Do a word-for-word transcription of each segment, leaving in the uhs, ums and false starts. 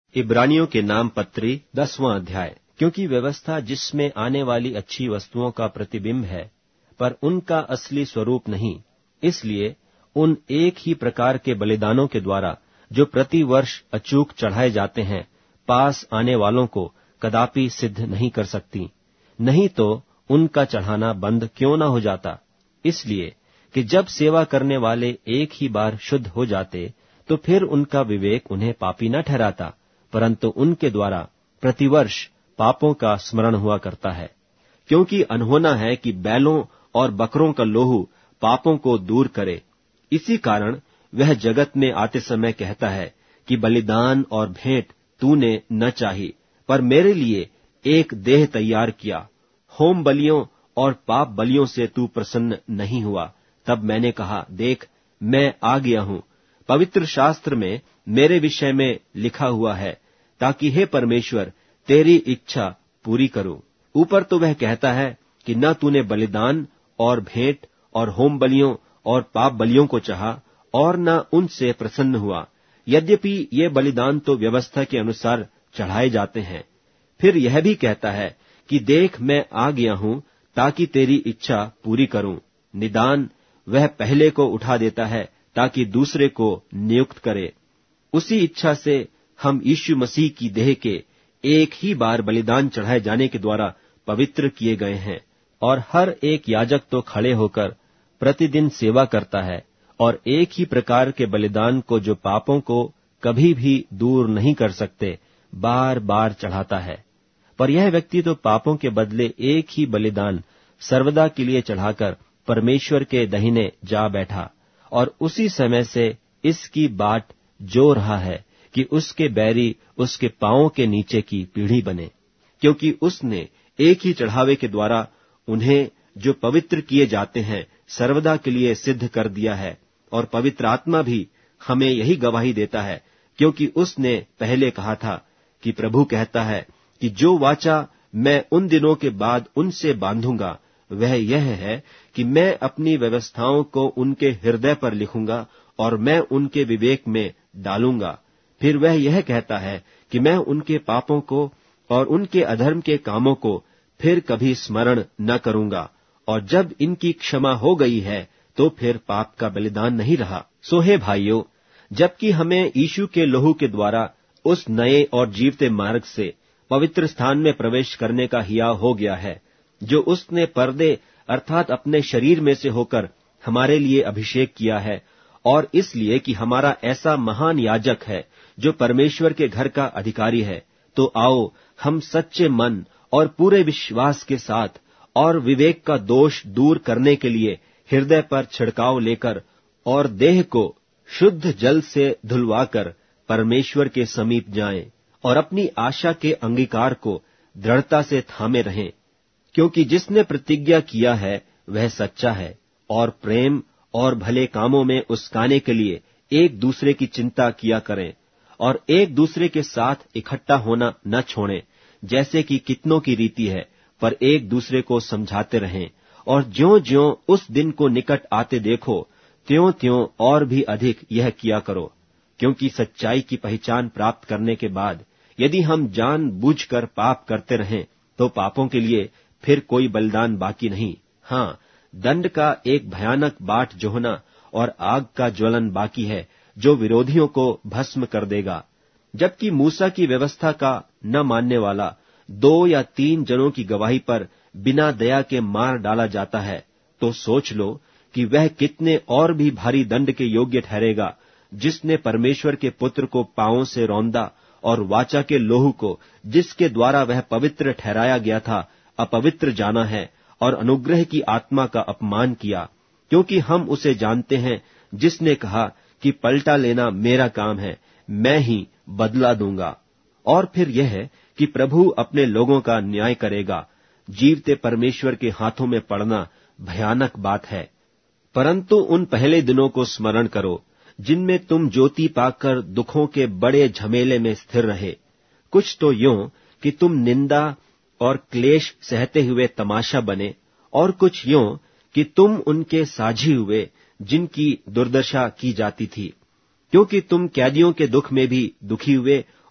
इब्रानियों के नाम पत्री दसवां अध्याय। क्योंकि व्यवस्था जिसमें आने वाली अच्छी वस्तुओं का प्रतिबिंब है, पर उनका असली स्वरूप नहीं, इसलिए उन एक ही प्रकार के बलिदानों के द्वारा जो प्रति वर्ष अचूक चढ़ाए जाते हैं, पास आने वालों को कदापि सिद्ध नहीं कर सकती। नहीं तो उनका चढ़ाना बंद क्यों न हो जाता। इसलिए कि जब सेवा करने वाले एक ही बार शुद्ध हो जाते, तो फिर उनका विवेक उन्हें पापी न ठहराता, परंतु उनके द्वारा प्रतिवर्ष पापों का स्मरण हुआ करता है। क्योंकि अनहोना है कि बैलों और बकरों का लोहू पापों को दूर करे। इसी कारण वह जगत में आते समय कहता है कि बलिदान और भेंट तूने न चाही, पर मेरे लिए एक देह तैयार किया। होम बलियों और पाप बलियों से तू प्रसन्न नहीं हुआ। तब मैंने कहा, देख, मैं आ गया हूं। पवित्र शास्त्र में मेरे विषय में लिखा हुआ है, ताकि हे परमेश्वर तेरी इच्छा पूरी करूं। ऊपर तो वह कहता है कि न तूने बलिदान और भेंट और होम बलियों और पाप बलियों को चाहा और न उनसे प्रसन्न हुआ। यद्यपि ये बलिदान तो व्यवस्था के अनुसार चढ़ाए जाते हैं। फिर यह भी कहता है कि देख, मैं आ गया हूं ताकि तेरी इच्छा पूरी करूं। निदान वह पहले को उठा देता है ताकि दूसरे को नियुक्त करे। उसी इच्छा से हम यीशु मसीह की देह के एक ही बार बलिदान चढ़ाए जाने के द्वारा पवित्र किए गए हैं। और हर एक याजक तो खड़े होकर प्रतिदिन सेवा करता है और एक ही प्रकार के बलिदान को, जो पापों को कभी भी दूर नहीं कर सकते, बार बार चढ़ाता है। पर यह व्यक्ति तो पापों के बदले एक ही बलिदान सर्वदा के लिए चढ़ाकर परमेश्वर के दाहिने जा बैठा, और उसी समय से इसकी बाट जो रहा है कि उसके बैरी उसके पांवों के नीचे की पीढ़ी बने। क्योंकि उसने एक ही चढ़ावे के द्वारा उन्हें जो पवित्र किए जाते हैं सर्वदा के लिए सिद्ध कर दिया है। और पवित्र आत्मा भी हमें यही गवाही देता है, क्योंकि उसने पहले कहा था कि प्रभु कहता है कि जो वाचा मैं उन दिनों के बाद उनसे बांधूंगा, वह यह है कि मैं अपनी व्यवस्थाओं को उनके हृदय पर लिखूंगा और मैं उनके विवेक में डालूंगा। फिर वह यह कहता है कि मैं उनके पापों को और उनके अधर्म के कामों को फिर कभी स्मरण न करूंगा। और जब इनकी क्षमा हो गई है, तो फिर पाप का बलिदान नहीं रहा। सो हे भाइयों, जबकि हमें यीशु के लहू के द्वारा उस नए और जीवते मार्ग से पवित्र स्थान में प्रवेश करने का हियाव हो गया है, जो उसने पर्दे अर्थात अपने शरीर में से होकर हमारे लिए अभिषेक किया है, और इसलिए कि हमारा ऐसा महान याजक है जो परमेश्वर के घर का अधिकारी है, तो आओ हम सच्चे मन और पूरे विश्वास के साथ और विवेक का दोष दूर करने के लिए हृदय पर छिड़काव लेकर और देह को शुद्ध जल से धुलवाकर परमेश्वर के समीप जाएं और अपनी आशा के अंगीकार को दृढ़ता से थामे रहें। क्योंकि जिसने प्रतिज्ञा किया है वह सच्चा है, और प्रेम और भले कामों में उस्काने के लिए एक दूसरे की चिंता किया करें, और एक दूसरे के साथ इकट्ठा होना न छोड़ें, जैसे कि कितनों की रीति है, पर एक दूसरे को समझाते रहें। और ज्यों ज्यों उस दिन को निकट आते देखो, त्यों त्यों और भी अधिक यह किया करो। क्योंकि सच्चाई की पहचान प्राप्त करने के बाद यदि हम जान बूझकर पाप करते रहें, तो पापों के लिए फिर कोई बलिदान बाकी नहीं। हाँ, दंड का एक भयानक बाट जोहना और आग का ज्वलन बाकी है, जो विरोधियों को भस्म कर देगा। जबकि मूसा की व्यवस्था का न मानने वाला दो या तीन जनों की गवाही पर बिना दया के मार डाला जाता है, तो सोच लो कि वह कितने और भी भारी दंड के योग्य ठहरेगा, जिसने परमेश्वर के पुत्र को पांवों से रौंदा और वाचा के लोहू को, जिसके द्वारा वह पवित्र ठहराया गया था, अपवित्र जाना है और अनुग्रह की आत्मा का अपमान किया। क्योंकि हम उसे जानते हैं जिसने कहा कि पलटा लेना मेरा काम है, मैं ही बदला दूंगा। और फिर यह है कि प्रभु अपने लोगों का न्याय करेगा। जीवते परमेश्वर के हाथों में पड़ना भयानक बात है। परंतु उन पहले दिनों को स्मरण करो, जिनमें तुम ज्योति पाकर दुखों के बड़े झमेले में स्थिर रहे। कुछ तो यूं कि तुम निंदा और क्लेश सहते हुए तमाशा बने, और कुछ यूं कि तुम उनके साझी हुए जिनकी दुर्दशा की जाती थी। क्योंकि तुम कैदियों के दुख में भी दुखी हुए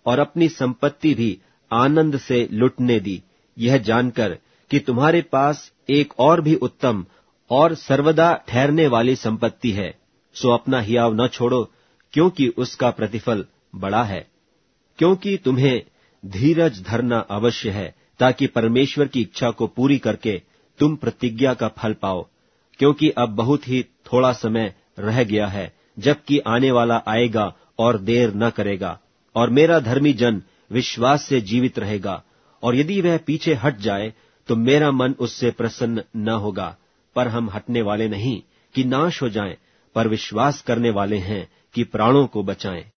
और अपनी संपत्ति भी आनंद से लुटने दी, यह जानकर कि तुम्हारे पास एक और भी उत्तम और सर्वदा ठहरने वाली संपत्ति है। सो अपना हियाव न छोड़ो, क्योंकि उसका प्रतिफल बड़ा है। क्योंकि तुम्हें धीरज धरना अवश्य है, ताकि परमेश्वर की इच्छा को पूरी करके तुम प्रतिज्ञा का फल पाओ। क्योंकि अब बहुत ही थोड़ा समय रह गया है, जबकि आने वाला आएगा और देर न करेगा, और मेरा धर्मी जन विश्वास से जीवित रहेगा। और यदि वह पीछे हट जाए तो मेरा मन उससे प्रसन्न न होगा। पर हम हटने वाले नहीं कि नाश हो जाएं, पर विश्वास करने वाले हैं कि प्राणों को बचाएं।